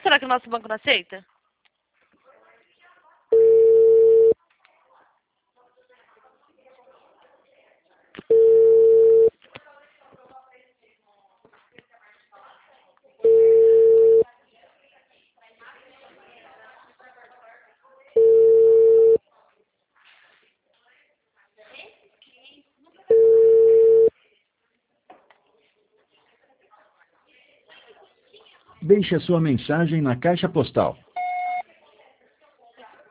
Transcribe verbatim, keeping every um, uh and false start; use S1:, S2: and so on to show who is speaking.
S1: será que o nosso banco não aceita?
S2: Deixe a sua mensagem na caixa postal